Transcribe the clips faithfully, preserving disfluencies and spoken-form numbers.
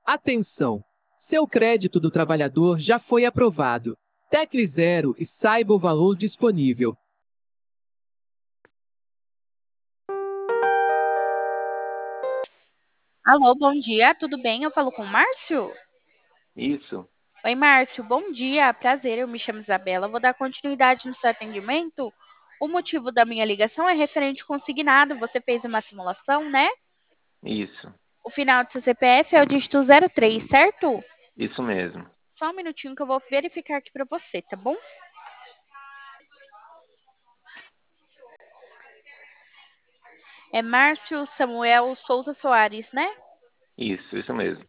Atenção! Seu crédito do trabalhador já foi aprovado. Tecle zero e saiba o valor disponível. Alô, bom dia, tudo bem? Eu falo com o Márcio? Isso, Oi, Márcio, bom dia, prazer, eu me chamo Isabela, vou dar continuidade no seu atendimento. O motivo da minha ligação é referente consignado, você fez uma simulação, né? isso, O final do seu C P F é o dígito zero três, certo? isso mesmo. Só um minutinho que eu vou verificar aqui para você, tá bom? É Márcio Samuel Souza Soares, né? Isso, isso mesmo.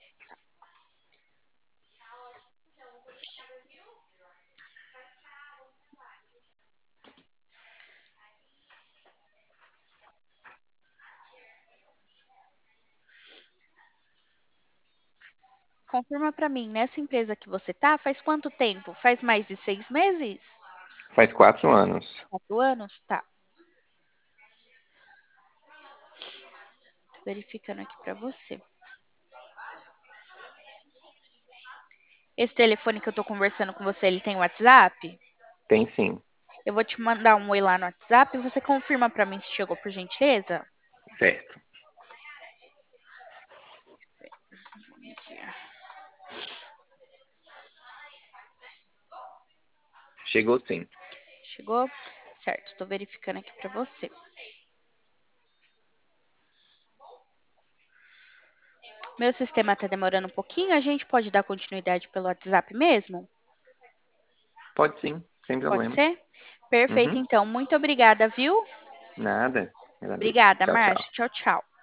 Confirma para mim, nessa empresa que você tá, faz quanto tempo? Faz mais de seis meses? Faz quatro anos. Quatro anos? Tá. Tô verificando aqui para você. Esse telefone que eu tô conversando com você, ele tem WhatsApp? Tem sim, Eu vou te mandar um oi lá no WhatsApp e você confirma para mim se chegou, por gentileza? certo. Chegou sim. Chegou? Certo, tô verificando aqui para você. Meu sistema tá demorando um pouquinho, a gente pode dar continuidade pelo WhatsApp mesmo? Pode sim, sem Pode problemas. ser? Perfeito, Uhum. então. Muito obrigada, viu? Nada. Agradeço. Obrigada, Tchau, Márcio. tchau. Tchau, tchau.